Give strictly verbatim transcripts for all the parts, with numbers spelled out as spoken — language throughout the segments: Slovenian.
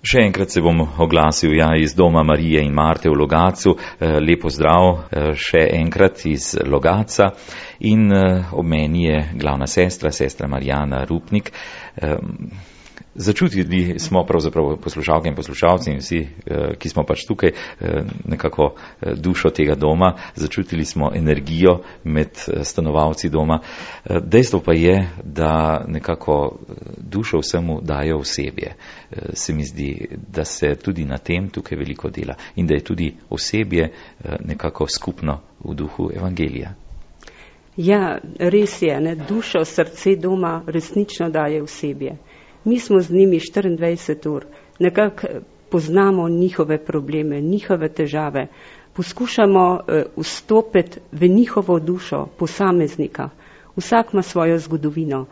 Še enkrat se bom oglasil ja, iz doma Marije in Marte v Logatcu. Lepo zdrav še enkrat iz Logatca in ob meni je glavna sestra, sestra Marijana Rupnik. Začutili smo pravzaprav poslušalke in poslušalci in vsi, ki smo pač tukaj, nekako dušo tega doma, začutili smo energijo med stanovalci doma. Dejstvo pa je, da nekako dušo vsemu daje osebje. Se mi zdi, da se tudi na tem tukaj veliko dela in da je tudi osebje nekako skupno v duhu evangelija. Ja, res je, ne? Dušo, srce doma resnično daje osebje. Mi smo z njimi štiriindvajset ur, nekako poznamo njihove probleme, njihove težave, poskušamo vstopiti v njihovo dušo posameznika. Vsak ima svojo zgodovino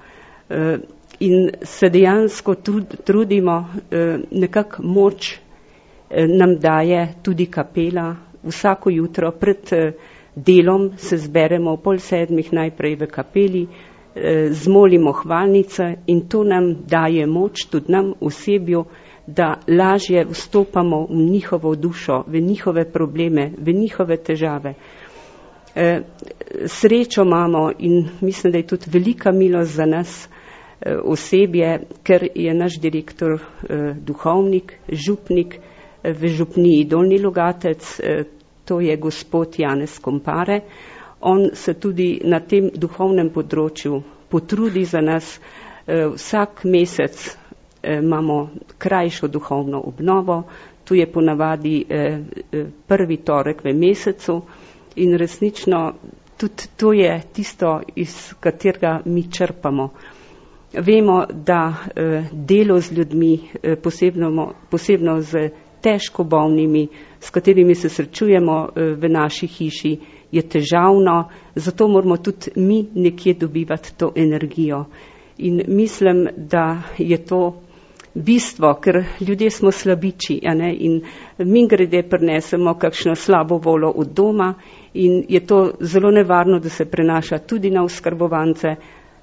in se dejansko trudimo, nekako moč nam daje tudi kapela. Vsako jutro pred delom se zberemo pol sedmih najprej v kapeli, zmolimo hvalnice in to nam daje moč, tudi nam osebju, da lažje vstopamo v njihovo dušo, v njihove probleme, v njihove težave. E, srečo imamo in mislim, da je tudi velika milost za nas e, osebje, ker je naš direktor e, duhovnik, župnik e, v župniji Dolnji Logatec, e, to je gospod Janez Kompare. On se tudi na tem duhovnem področju potrudi za nas. Vsak mesec imamo krajšo duhovno obnovo, tu je ponavadi prvi torek v mesecu in resnično tudi to je tisto, iz katerega mi črpamo. Vemo, da delo z ljudmi, posebno, posebno z težko bolnimi, s katerimi se srečujemo v naši hiši, je težavno, zato moramo tudi mi nekje dobivati to energijo. In mislim, da je to bistvo, ker ljudje smo slabiči, a ne? In mi grede prinesemo kakšno slabo voljo od doma in je to zelo nevarno, da se prenaša tudi na oskrbovance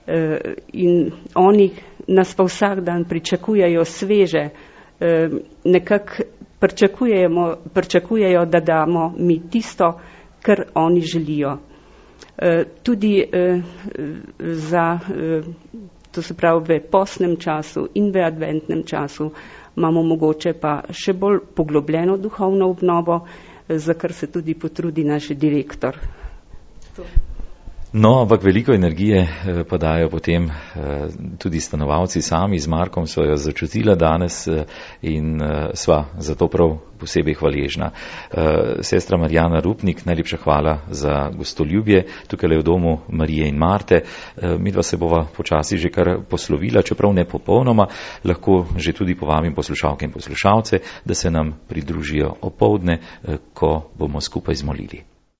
in oni nas pa vsak dan pričakujejo sveže, nekako pričakujejo, pričakujejo, da damo mi tisto, kar oni želijo. E, tudi e, za, e, to se pravi v postnem času in v adventnem času imamo mogoče pa še bolj poglobljeno duhovno obnovo, za kar se tudi potrudi naš direktor. To. No, ampak veliko energije pa dajo potem tudi stanovalci sami. Z Markom so jo začutila danes in sva zato prav posebej hvaležna. Sestra Marijana Rupnik, najlepša hvala za gostoljubje tukaj v domu Marije in Marte. Midva se bova počasi že kar poslovila, čeprav ne popolnoma, lahko že tudi povabim poslušalke in poslušalce, da se nam pridružijo opoldne, ko bomo skupaj zmolili.